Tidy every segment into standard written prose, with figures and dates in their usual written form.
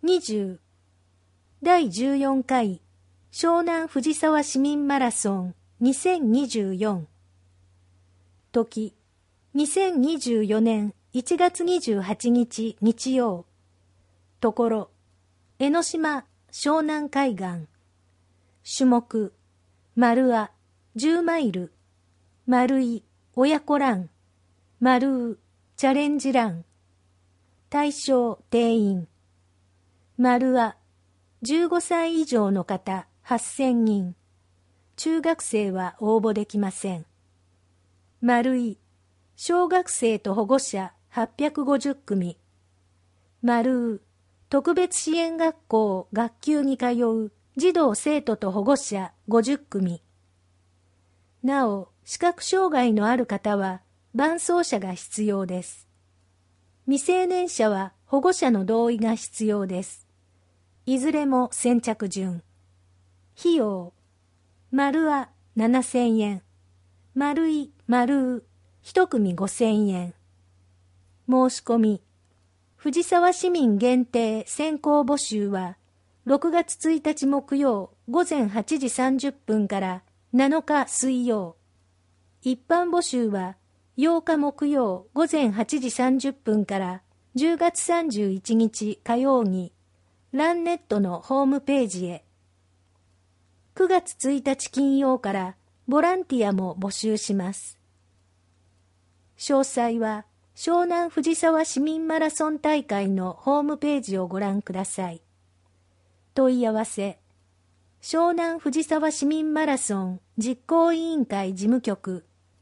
20第14回湘南藤沢市民マラソン2024時2024年1月28日日曜ところ江ノ島湘南海岸種目丸あ10マイル丸い親子ラン丸うチャレンジラン対象定員丸あ15歳以上の方8000人中学生は応募できません。丸い小学生と保護者850組丸う特別支援学校学級に通う児童生徒と保護者50組なお視覚障害のある方は伴走者が必要です。未成年者は保護者の同意が必要です。いずれも先着順。費用丸あ7000円丸い丸う1組5000円申し込み藤沢市民限定先行募集は6月1日木曜午前8時30分から7日水曜一般募集は8日木曜午前8時30分から10月31日火曜にランネットのホームページへ9月1日金曜からボランティアも募集します。詳細は湘南藤沢市民マラソン大会のホームページをご覧ください。問い合わせ湘南藤沢市民マラソン実行委員会事務局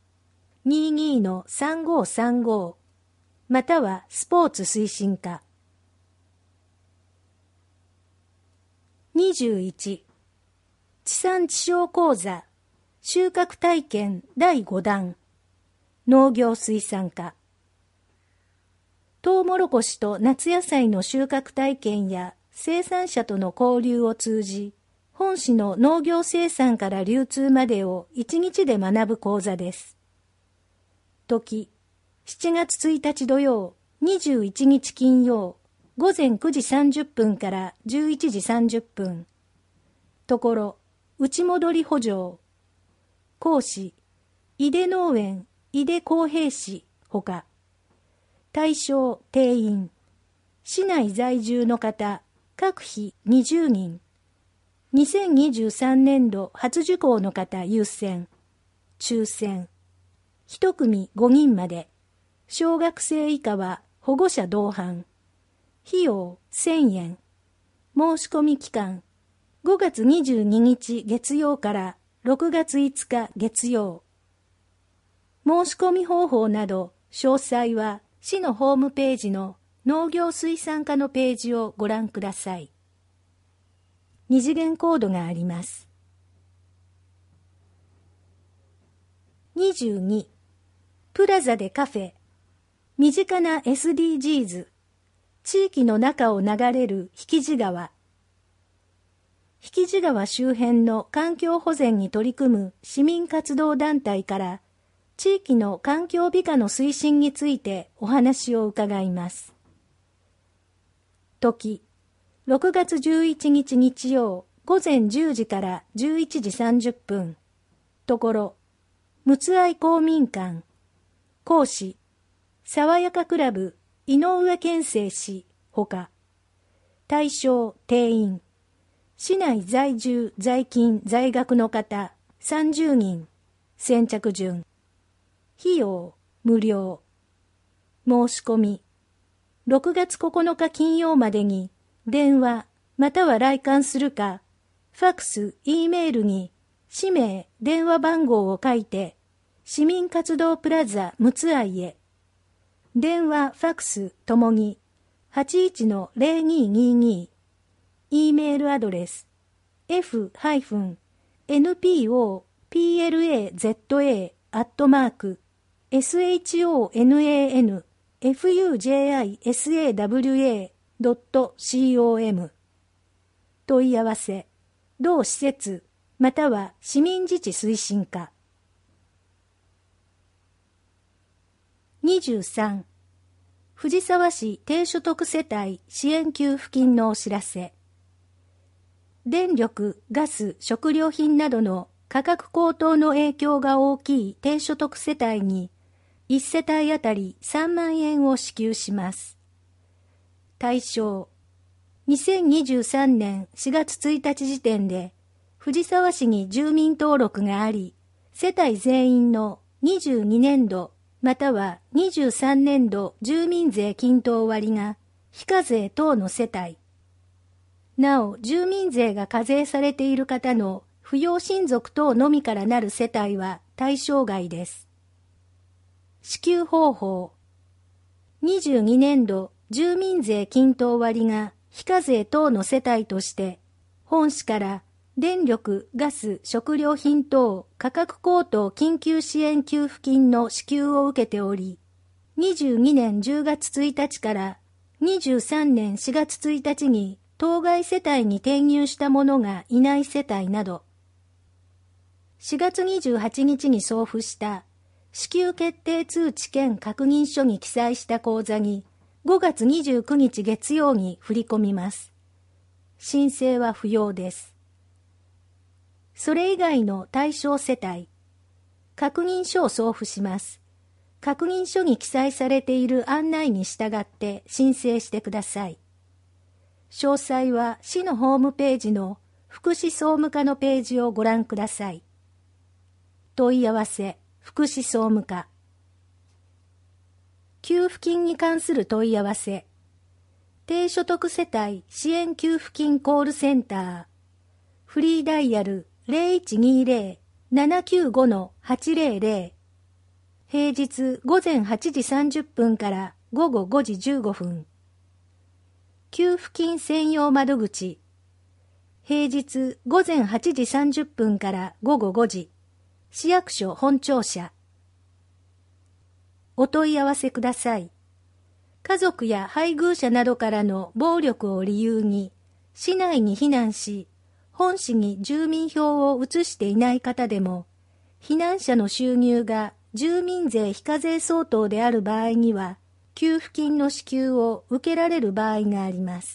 22-3535 またはスポーツ推進課21地産地消講座収穫体験第5弾農業水産課トウモロコシと夏野菜の収穫体験や生産者との交流を通じ本市の農業生産から流通までを1日で学ぶ講座です。時7月1日土曜21日金曜午前9時30分から11時30分ところ内戻り補助講師井出農園井出康平氏ほか対象定員市内在住の方各費20人2023年度初受講の方優先抽選1組5人まで小学生以下は保護者同伴費用1000円申し込み期間5月22日月曜から6月5日月曜申し込み方法など詳細は市のホームページの農業水産課のページをご覧ください。二次元コードがあります。22プラザでカフェ身近な SDGs 地域の中を流れる引地川引地川周辺の環境保全に取り組む市民活動団体から地域の環境美化の推進についてお話を伺います。時6月11日日曜午前10時から11時30分ところむつ愛公民館講師爽やかクラブ井上健生氏ほか対象定員市内在住在勤在学の方30人先着順費用無料申し込み6月9日金曜までに電話または来館するかファクス E メールに氏名電話番号を書いて市民活動プラザむつ愛へ電話ファクスともに 81-0222 E メールアドレス f-plasza@shonanfujisawa.com 問い合わせ同施設または市民自治推進課23 藤沢市低所得世帯支援給付金のお知らせ。電力、ガス、食料品などの価格高騰の影響が大きい低所得世帯に1世帯あたり3万円を支給します。対象、2023年4月1日時点で藤沢市に住民登録があり、世帯全員の22年度または23年度住民税均等割が非課税等の世帯、なお住民税が課税されている方の扶養親族等のみからなる世帯は対象外です。支給方法、22年度住民税均等割が非課税等の世帯として本市から電力、ガス、食料品等価格高騰緊急支援給付金の支給を受けており、22年10月1日から23年4月1日に当該世帯に転入した者がいない世帯など、4月28日に送付した支給決定通知兼確認書に記載した口座に5月29日月曜に振り込みます。申請は不要です。それ以外の対象世帯、確認書を送付します。確認書に記載されている案内に従って申請してください。詳細は市のホームページの福祉総務課のページをご覧ください。問い合わせ、福祉総務課。給付金に関する問い合わせ。低所得世帯支援給付金コールセンター。フリーダイヤル 0120-795-800。平日午前8時30分から午後5時15分。給付金専用窓口。平日午前8時30分から午後5時。市役所本庁舎。お問い合わせください。家族や配偶者などからの暴力を理由に市内に避難し、本市に住民票を移していない方でも、避難者の収入が住民税非課税相当である場合には、給付金の支給を受けられる場合があります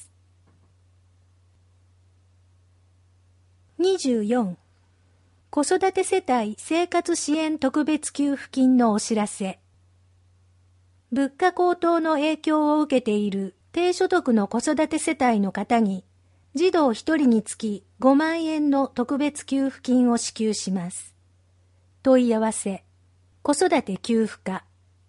。24. 子育て世帯生活支援特別給付金のお知らせ。物価高騰の影響を受けている低所得の子育て世帯の方に、児童1人につき5万円の特別給付金を支給します。問い合わせ、子育て給付課。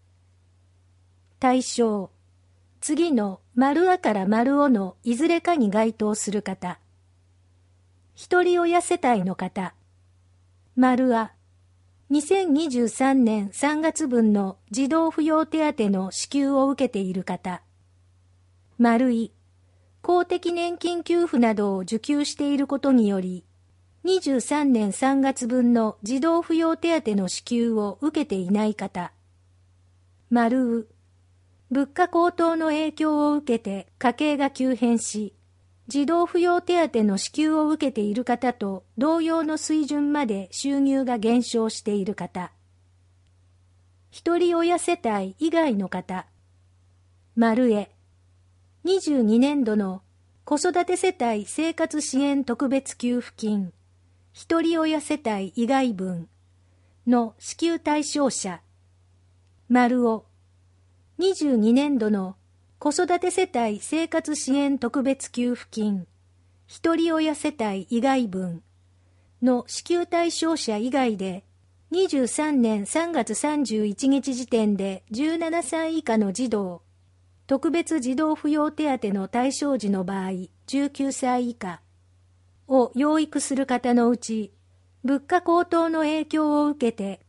対象、次の丸あから丸おのいずれかに該当する方。一人親世帯の方。丸あ、2023年3月分の児童扶養手当の支給を受けている方。丸い、公的年金給付などを受給していることにより、23年3月分の児童扶養手当の支給を受けていない方。丸う、物価高騰の影響を受けて家計が急変し、児童扶養手当の支給を受けている方と同様の水準まで収入が減少している方。一人親世帯以外の方。丸へ。22年度の子育て世帯生活支援特別給付金、一人親世帯以外分の支給対象者。丸を。22年度の子育て世帯生活支援特別給付金、一人親世帯以外分の支給対象者以外で、23年3月31日時点で17歳以下の児童、特別児童扶養手当の対象児の場合19歳以下を養育する方のうち、物価高騰の影響を受けて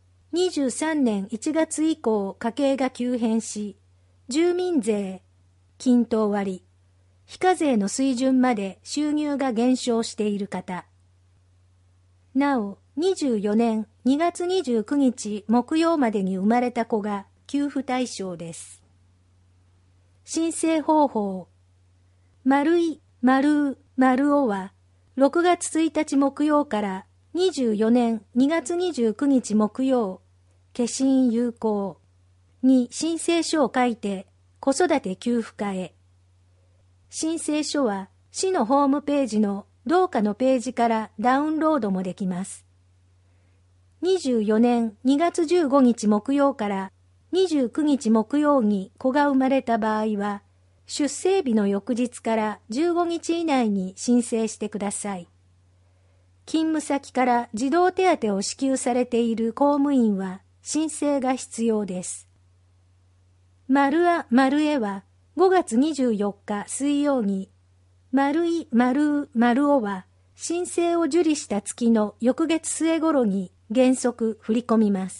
23年1月以降家計が急変し、住民税、均等割、非課税の水準まで収入が減少している方。なお、24年2月29日木曜までに生まれた子が給付対象です。申請方法。丸い、丸う、丸おは、6月1日木曜から24年2月29日木曜、消印有効に申請書を書いて、 子育て給付課へ。申請書は市のホームページの同課のページからダウンロードもできます。24年2月15日木曜から29日木曜に子が生まれた場合は、出生日の翌日から15日以内に申請してください。勤務先から児童手当を支給されている公務員は申請が必要です。丸あ丸えは5月24日水曜に、丸い丸う丸おは申請を受理した月の翌月末頃に原則振り込みます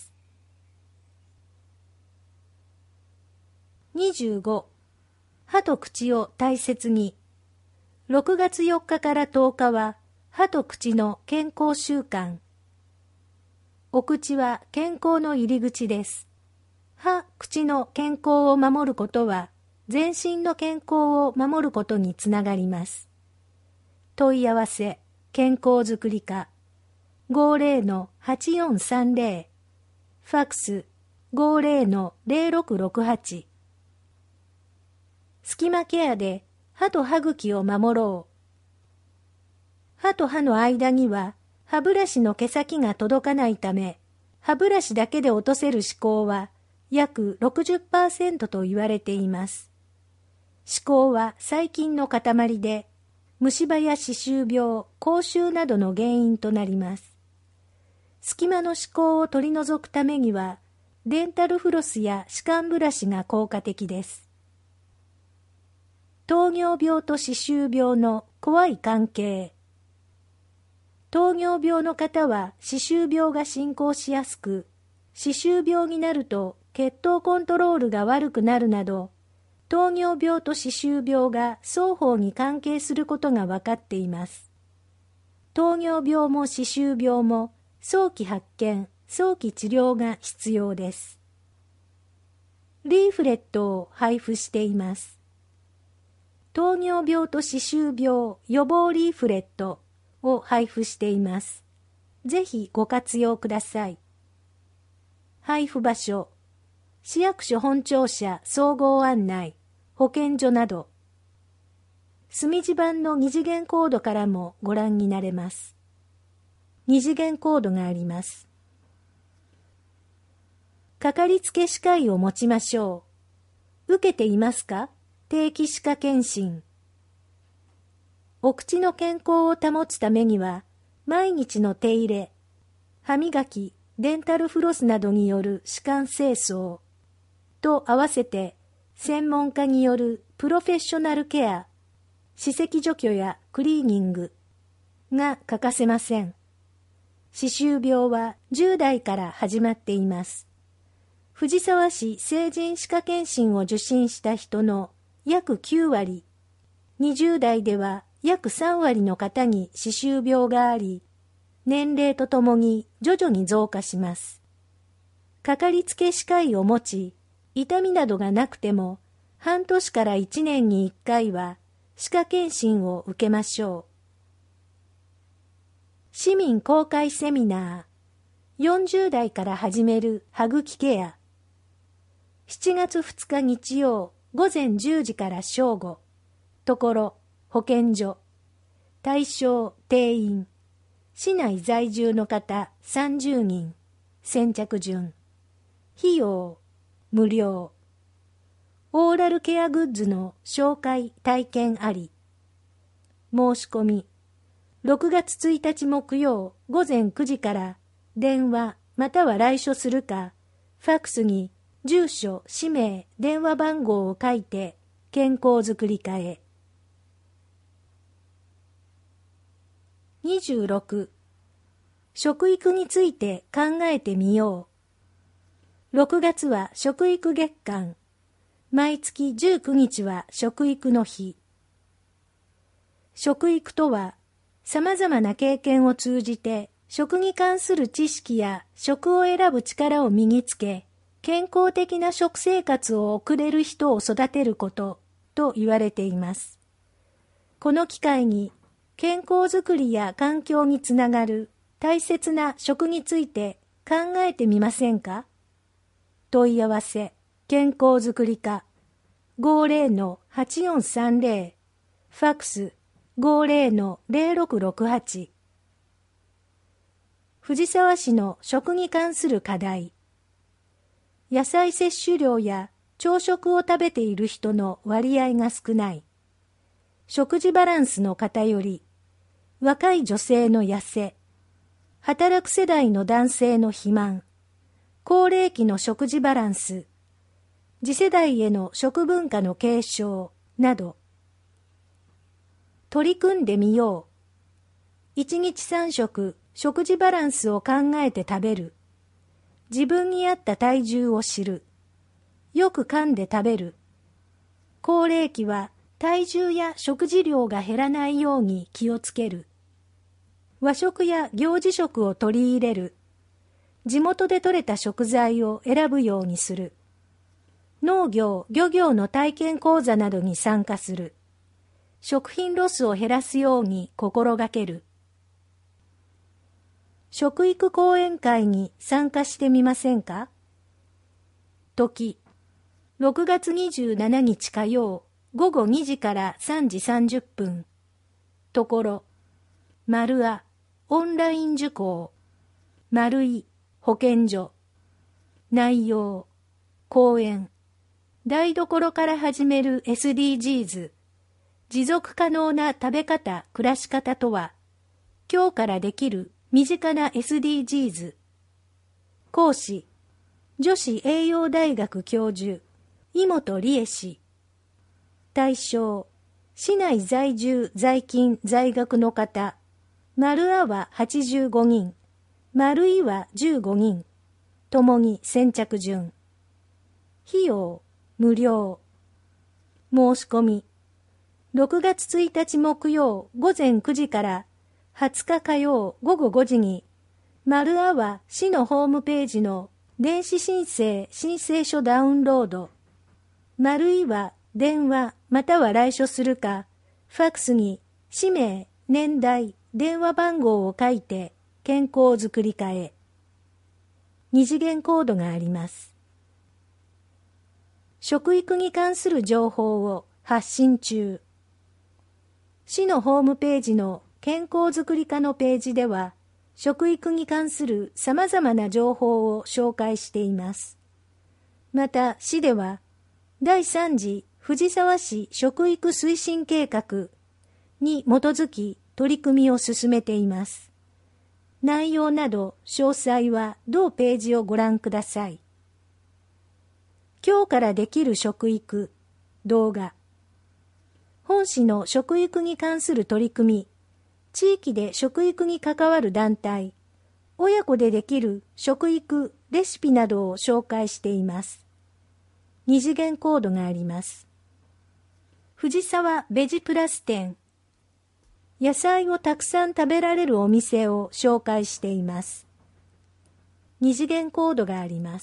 。25. 歯と口を大切に。6月4日から10日は歯と口の健康週間。お口は健康の入り口です。歯、口の健康を守ることは全身の健康を守ることにつながります。問い合わせ、健康づくり課 50-8430 ファックス 50-0668。スキマケアで歯と歯茎を守ろう。歯と歯の間には歯ブラシの毛先が届かないため、歯ブラシだけで落とせる歯垢は約 60% と言われています。歯垢は細菌の塊で、虫歯や歯周病、口臭などの原因となります。隙間の歯垢を取り除くためには、デンタルフロスや歯間ブラシが効果的です。糖尿病と歯周病の怖い関係。糖尿病の方は歯周病が進行しやすく、歯周病になると血糖コントロールが悪くなるなど、糖尿病と歯周病が双方に関係することが分かっています。糖尿病も歯周病も早期発見、早期治療が必要です。リーフレットを配布しています。糖尿病と歯周病予防リーフレットを配布しています。ぜひご活用ください。配布場所、市役所本庁舎総合案内、保健所など、墨字版の二次元コードからもご覧になれます。二次元コードがあります。かかりつけ歯科医を持ちましょう。受けていますか？定期歯科検診。お口の健康を保つためには、毎日の手入れ、歯磨き、デンタルフロスなどによる歯間清掃と合わせて、専門家によるプロフェッショナルケア、歯石除去やクリーニングが欠かせません。歯周病は10代から始まっています。藤沢市成人歯科検診を受診した人の約9割、20代では約3割の方に歯周病があり、年齢とともに徐々に増加します。かかりつけ歯科医を持ち、痛みなどがなくても、半年から1年に1回は歯科検診を受けましょう。市民公開セミナー、40代から始める歯茎ケア。7月2日日曜午前10時から正午。ところ、保健所。対象、定員。市内在住の方30人。先着順。費用、無料。オーラルケアグッズの紹介体験あり。申し込み。6月1日木曜午前9時から電話または来所するか、ファックスに住所、氏名、電話番号を書いて健康づくり課へ。26. 食育について考えてみよう。6月は食育月間。毎月19日は食育の日。食育とは、様々な経験を通じて食に関する知識や食を選ぶ力を身につけ、健康的な食生活を送れる人を育てることと言われています。この機会に健康づくりや環境につながる大切な食について考えてみませんか？問い合わせ、健康づくり課 50-8430、ファックス 50-0668。藤沢市の食に関する課題。野菜摂取量や朝食を食べている人の割合が少ない。食事バランスの偏り。若い女性の痩せ。働く世代の男性の肥満。高齢期の食事バランス。次世代への食文化の継承など。取り組んでみよう。1日3食食事バランスを考えて食べる。自分に合った体重を知る。よく噛んで食べる。高齢期は体重や食事量が減らないように気をつける。和食や行事食を取り入れる。地元で採れた食材を選ぶようにする。農業・漁業の体験講座などに参加する。食品ロスを減らすように心がける。食育講演会に参加してみませんか？時、6月27日火曜、午後2時から3時30分。ところ、丸あ、オンライン受講。丸い、保健所。内容、講演。台所から始める SDGs。持続可能な食べ方・暮らし方とは、今日からできる身近な SDGs。講師、女子栄養大学教授、井本理恵氏。対象、市内在住在勤在学の方、丸あは85人、丸いは15人、ともに先着順。費用、無料。申し込み、6月1日木曜午前9時から20日火曜午後5時に、丸あは市のホームページの電子申請書ダウンロード、丸いは電話または来所するか、ファックスに氏名、年代、電話番号を書いて健康づくり課へ。二次元コードがあります。食育に関する情報を発信中。市のホームページの健康づくり課のページでは、食育に関する様々な情報を紹介しています。また、市では、第3次藤沢市食育推進計画に基づき取り組みを進めています。内容など詳細は同ページをご覧ください。今日からできる食育動画。本市の食育に関する取り組み、地域で食育に関わる団体、親子でできる食育レシピなどを紹介しています。二次元コードがあります。藤沢ベジプラス店。野菜をたくさん食べられるお店を紹介しています。二次元コードがあります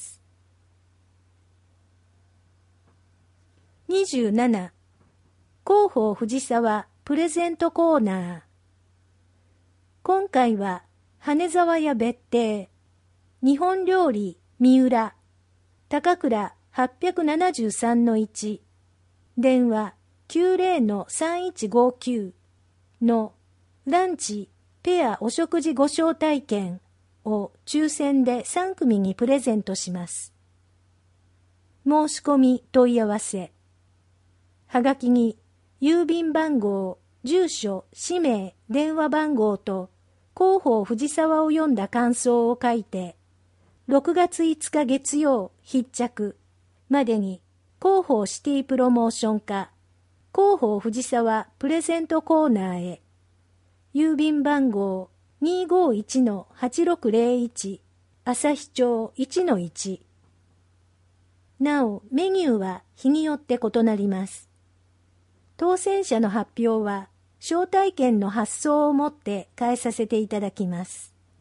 。27、広報藤沢プレゼントコーナー。今回は羽沢屋別邸、日本料理三浦、高倉873-1、電話 90-3159 のランチペアお食事ご招待券を抽選で3組にプレゼントします。申し込み問い合わせ。はがきに郵便番号、住所、氏名、電話番号と広報藤沢を読んだ感想を書いて、6月5日月曜必着までに広報シティプロモーション課広報藤沢プレゼントコーナーへ。郵便番号 251-8601 旭町 1-1。なお、メニューは日によって異なります。当選者の発表は、招待券の発送をもって返させていただきます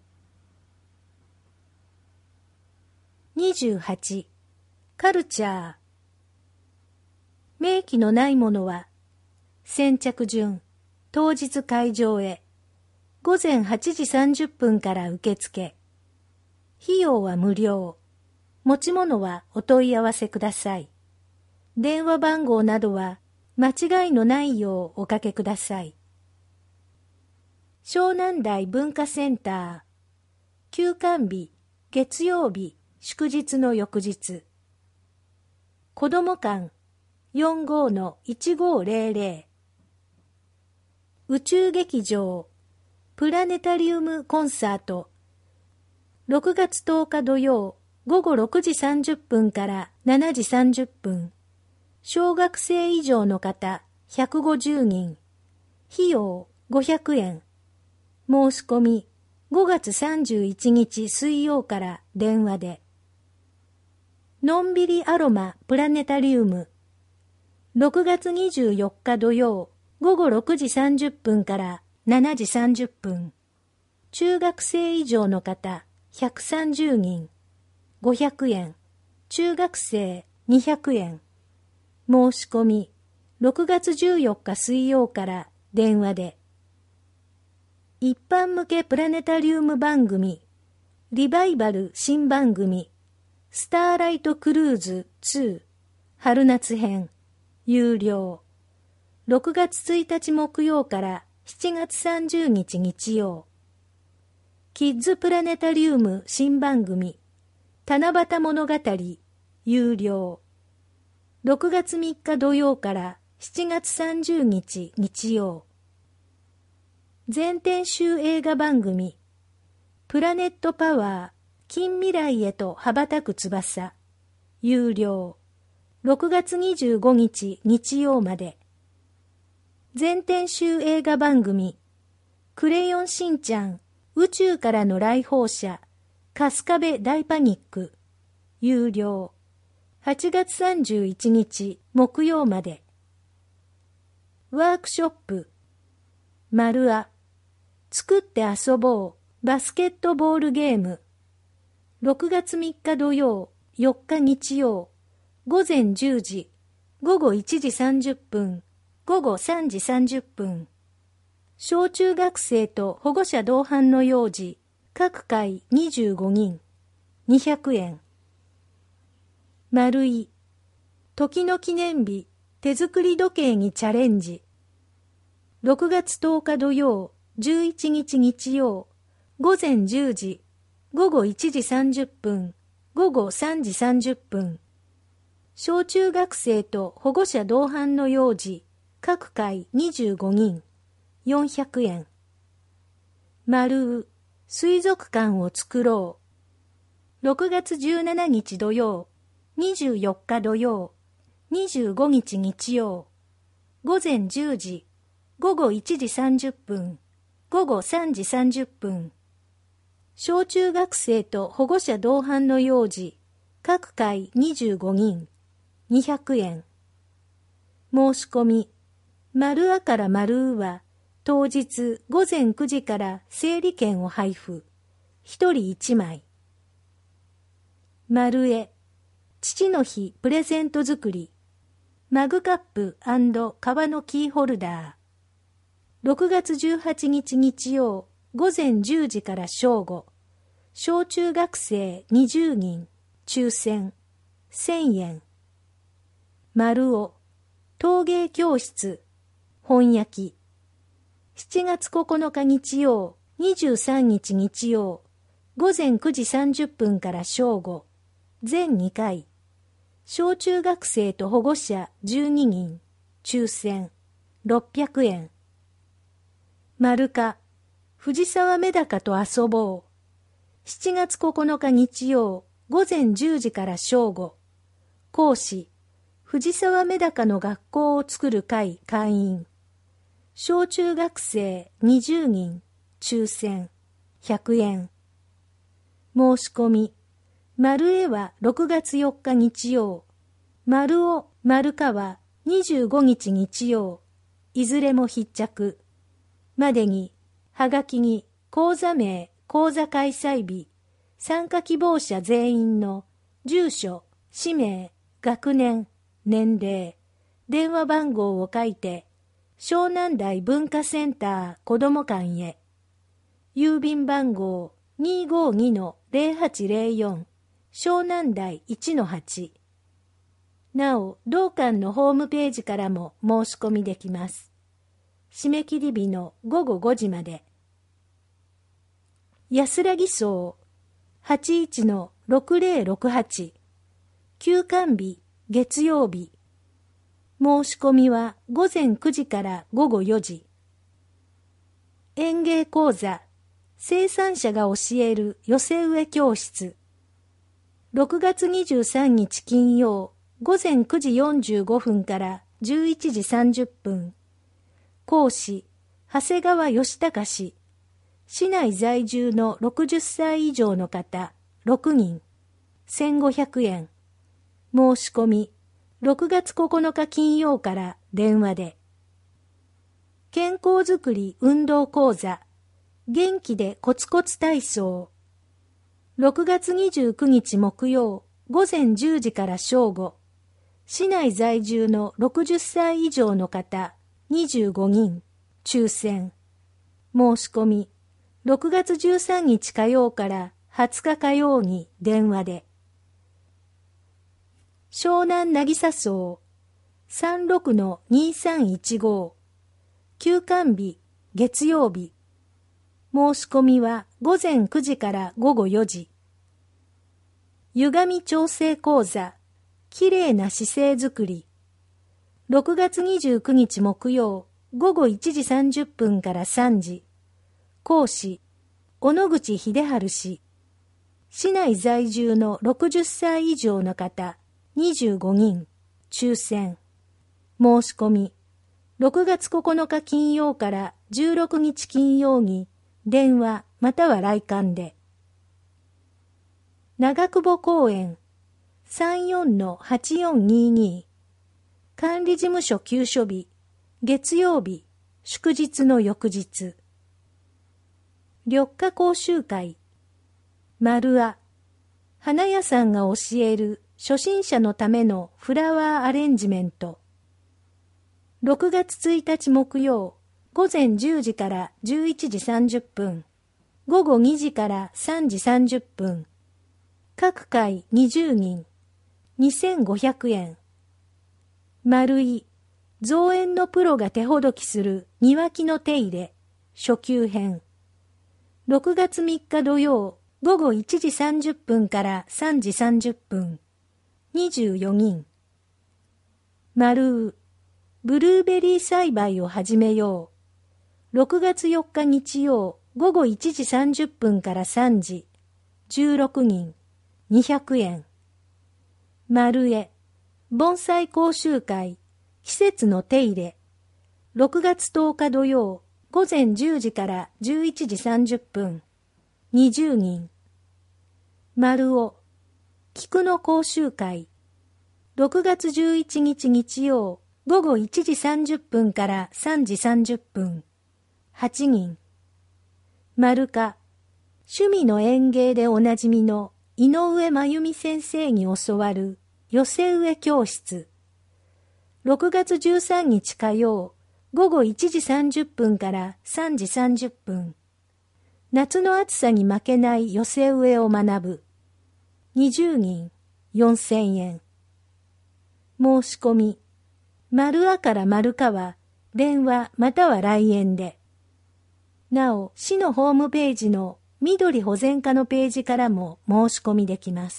。28、カルチャー。明記のないものは、先着順、当日会場へ、午前8時30分から受付。費用は無料。持ち物はお問い合わせください。 電話番号などは間違いのないようおかけください。湘南台文化センター、休館日、月曜日、祝日の翌日。子ども館 45-1500。宇宙劇場、プラネタリウムコンサート。6月10日土曜、午後6時30分から7時30分。小学生以上の方150人。費用500円。申し込み5月31日水曜から電話で。のんびりアロマプラネタリウム。6月24日土曜午後6時30分から7時30分。中学生以上の方130人。500円。中学生200円。申し込み6月14日水曜から電話で。一般向けプラネタリウム番組、リバイバル新番組、スターライトクルーズ2、春夏編、有料。6月1日木曜から7月30日日曜。キッズプラネタリウム新番組、七夕物語、有料。6月3日土曜から7月30日日曜。全編集映画番組プラネットパワー近未来へと羽ばたく翼有料6月25日日曜まで。全編集映画番組クレヨンしんちゃん宇宙からの来訪者春日部大パニック有料8月31日木曜まで。ワークショップ丸あ作って遊ぼうバスケットボールゲーム6月3日土曜4日日曜午前10時午後1時30分午後3時30分。小中学生と保護者同伴の幼児各回25人200円。丸い時の記念日手作り時計にチャレンジ6月10日土曜11日日曜午前10時午後1時30分午後3時30分。小中学生と保護者同伴の幼児各回25人400円。丸う水族館を作ろう6月17日土曜24日土曜25日日曜午前10時午後1時30分午後3時30分。小中学生と保護者同伴の幼児各回25人200円。申し込み丸あから丸うは当日午前9時から整理券を配布1人1枚。丸え父の日プレゼント作りマグカップ&革のキーホルダー6月18日日曜午前10時から正午。小中学生20人抽選1000円。丸尾陶芸教室本焼き7月9日日曜23日日曜午前9時30分から正午全2回。小中学生と保護者12人抽選600円。丸か藤沢メダカと遊ぼう7月9日日曜午前10時から正午。講師藤沢メダカの学校を作る会会員小中学生20人抽選100円。申し込み丸絵は6月4日日曜丸尾丸かは25日日曜いずれも必着までにはがきに講座名講座開催日参加希望者全員の住所氏名学年年齢電話番号を書いて湘南台文化センター子ども館へ郵便番号 252-0804 湘南台 1-8 なお、同館のホームページからも申し込みできます。締め切り日の午後5時まで。安らぎ荘 81-6068 休館日月曜日。申し込みは午前9時から午後4時。園芸講座生産者が教える寄せ植え教室。6月23日金曜午前9時45分から11時30分。講師、長谷川義孝氏。市内在住の60歳以上の方、6人。1500円。申し込み、6月9日金曜から電話で。健康づくり運動講座。元気でコツコツ体操。6月29日木曜午前10時から正午。市内在住の60歳以上の方25人。抽選。申し込み。6月13日火曜から20日火曜に電話で。湘南渚荘 36-2315 休館日月曜日。申し込みは午前9時から午後4時。歪み調整講座きれいな姿勢づくり。6月29日木曜午後1時30分から3時。講師、小野口秀治氏。市内在住の60歳以上の方、25人。抽選。申し込み。6月9日金曜から16日金曜に、電話または来館で。長久保公園、34-8422。管理事務所休所日、月曜日、祝日の翌日。緑化講習会。丸あ。花屋さんが教える初心者のためのフラワーアレンジメント。6月1日木曜、午前10時から11時30分。午後2時から3時30分。各回20人。2500円。丸い。造園のプロが手ほどきする庭木の手入れ。初級編。6月3日土曜、午後1時30分から3時30分。24人。丸う。ブルーベリー栽培を始めよう。6月4日日曜、午後1時30分から3時。16人。200円。丸絵。盆栽講習会。季節の手入れ。6月10日土曜、午前10時から11時30分。20人。丸尾。菊の講習会。6月11日日曜、午後1時30分から3時30分。8人。丸か。趣味の園芸でおなじみの井上真由美先生に教わる寄せ植え教室。6月13日火曜、午後1時30分から3時30分。夏の暑さに負けない寄せ植えを学ぶ。20人、4000円。申し込み。丸あから丸かは、電話または来園で。なお、市のホームページの緑保全課のページからも申し込みできます。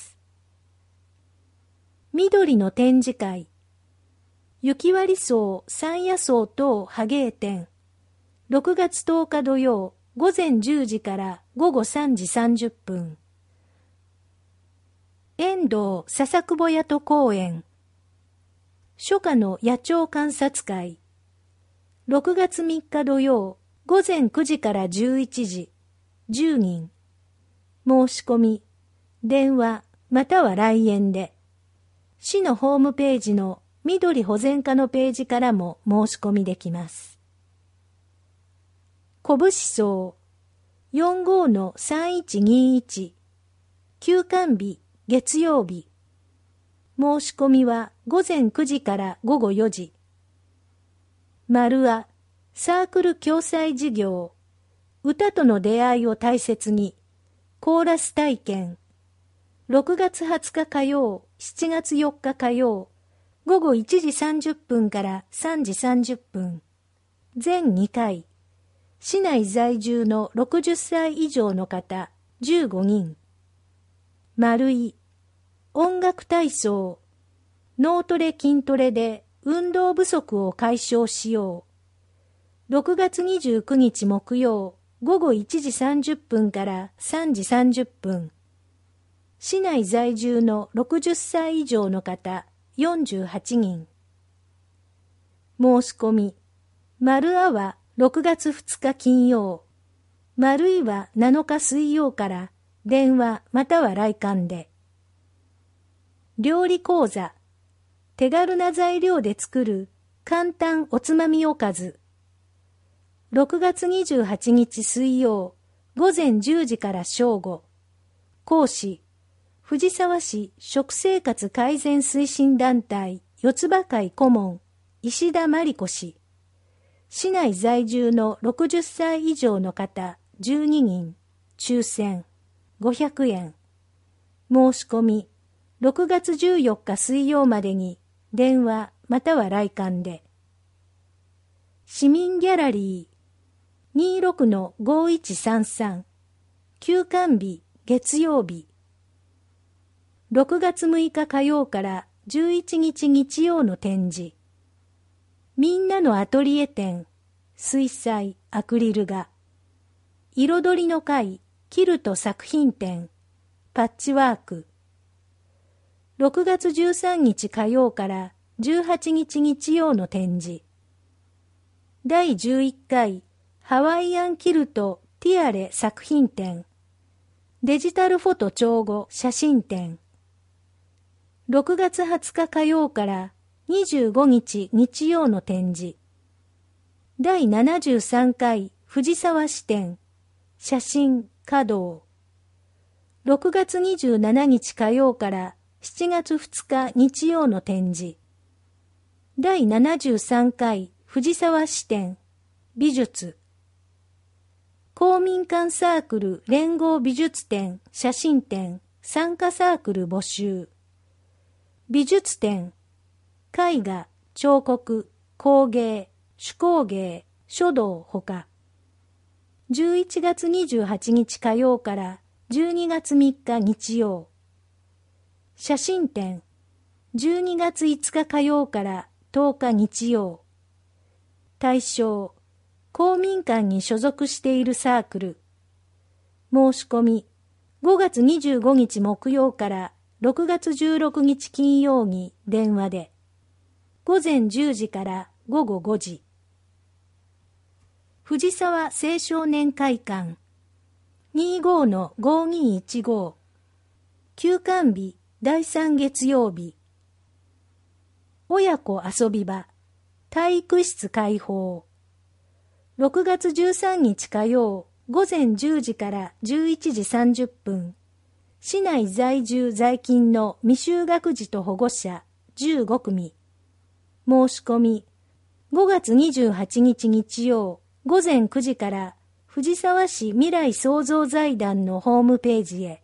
緑の展示会。雪割荘山野草等葉芸展。6月10日土曜、午前10時から午後3時30分。遠藤笹久保谷戸公園。初夏の野鳥観察会。6月3日土曜、午前9時から11時。10人。申し込み。電話または来園で。市のホームページの緑保全課のページからも申し込みできます。小節荘 45-3121 休館日月曜日。申し込みは午前9時から午後4時。丸あサークル共催事業。歌との出会いを大切に。コーラス体験。6月20日火曜、7月4日火曜。 午後1時30分から3時30分。全2回。市内在住の60歳以上の方15人。丸い。音楽体操。脳トレ筋トレで運動不足を解消しよう。6月29日木曜午後1時30分から3時30分。市内在住の60歳以上の方48人。申し込み。丸あは6月2日金曜。丸いは7日水曜から電話または来館で。料理講座。手軽な材料で作る簡単おつまみおかず。6月28日水曜午前10時から正午。講師。藤沢市食生活改善推進団体四つ葉会顧問石田真理子氏。市内在住の60歳以上の方12人。抽選500円。申し込み6月14日水曜までに電話または来館で。市民ギャラリー 26-5133 休館日月曜日。6月6日火曜から11日日曜の展示。みんなのアトリエ展、水彩、アクリル画。彩りの会、キルト作品展、パッチワーク。6月13日火曜から18日日曜の展示。第11回ハワイアンキルトティアレ作品展。デジタルフォト調合写真展。6月20日火曜から25日日曜の展示。第73回藤沢支店写真稼働。6月27日火曜から7月2日日曜の展示。第73回藤沢支店美術。公民館サークル連合美術展写真展参加サークル募集。美術展、絵画、彫刻、工芸、手工芸、書道ほか。11月28日火曜から12月3日日曜。写真展、12月5日火曜から10日日曜。対象、公民館に所属しているサークル。申し込み、5月25日木曜から6月16日金曜に電話で。午前10時から午後5時。藤沢青少年会館 25-5215 休館日第3月曜日。親子遊び場体育室開放。6月13日火曜午前10時から11時30分。市内在住在勤の未就学児と保護者15組。申し込み5月28日日曜午前9時から藤沢市未来創造財団のホームページへ。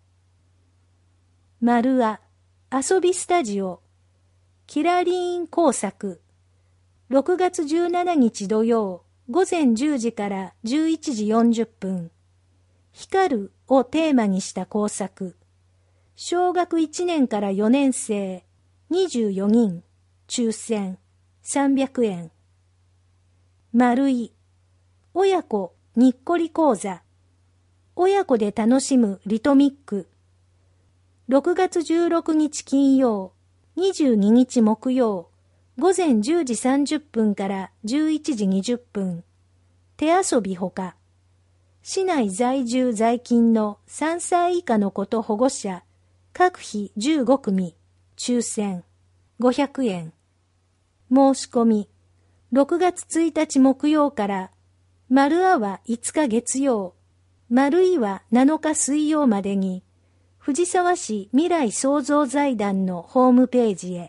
丸あ遊びスタジオキラリーン工作。6月17日土曜午前10時から11時40分。光るをテーマにした工作。小学1年から4年生24人。抽選300円。丸い。親子にっこり講座。親子で楽しむリトミック。6月16日金曜、22日木曜、午前10時30分から11時20分。手遊びほか。市内在住在勤の3歳以下の子と保護者、各日15組。抽選500円。申し込み6月1日木曜から丸あは5日月曜、丸いは7日水曜までに藤沢市未来創造財団のホームページへ。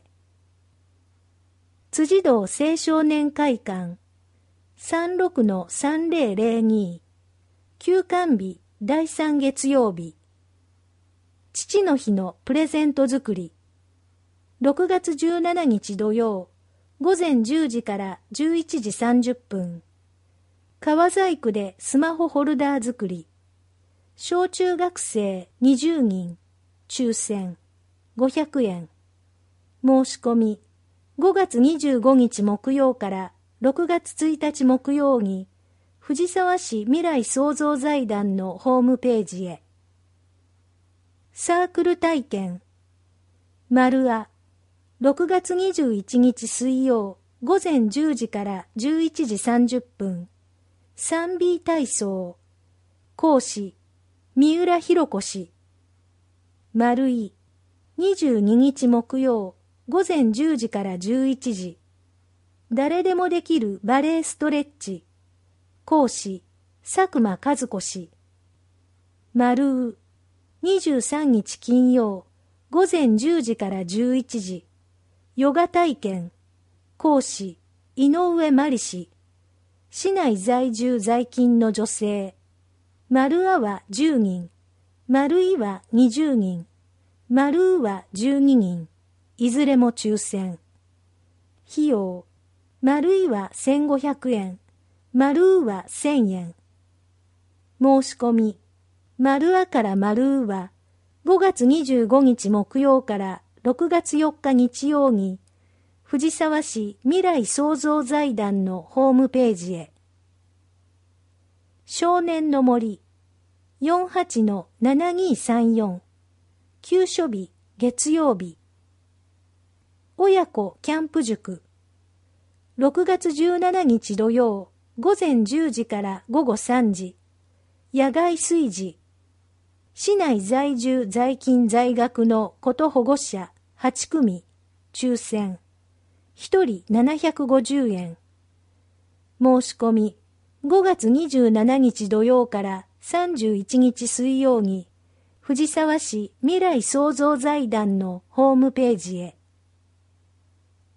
辻堂青少年会館 36-3002 休館日第3月曜日。父の日のプレゼント作り。 6月17日土曜、午前10時から11時30分。川細工でスマホホルダー作り。小中学生20人、抽選、500円。申し込み、5月25日木曜から6月1日木曜に、藤沢市未来創造財団のホームページへ。サークル体験。丸あ、6月21日水曜、午前10時から11時30分。3B 体操。講師、三浦博子氏。丸い、22日木曜、午前10時から11時。誰でもできるバレエストレッチ。講師、佐久間和子氏。丸う、23日金曜、午前10時から11時。ヨガ体験。講師、井上真理氏。市内在住在勤の女性。丸あは10人。丸いは20人。丸うは12人。いずれも抽選。費用。丸いは1500円。丸うは1000円。申し込み。丸あから丸うは5月25日木曜から6月4日日曜に藤沢市未来創造財団のホームページへ。少年の森 48-7234 休所日月曜日。親子キャンプ塾6月17日土曜午前10時から午後3時。野外炊事。市内在住在勤在学のこと保護者8組。抽選。1人750円。申し込み。5月27日土曜から31日水曜に、藤沢市未来創造財団のホームページへ。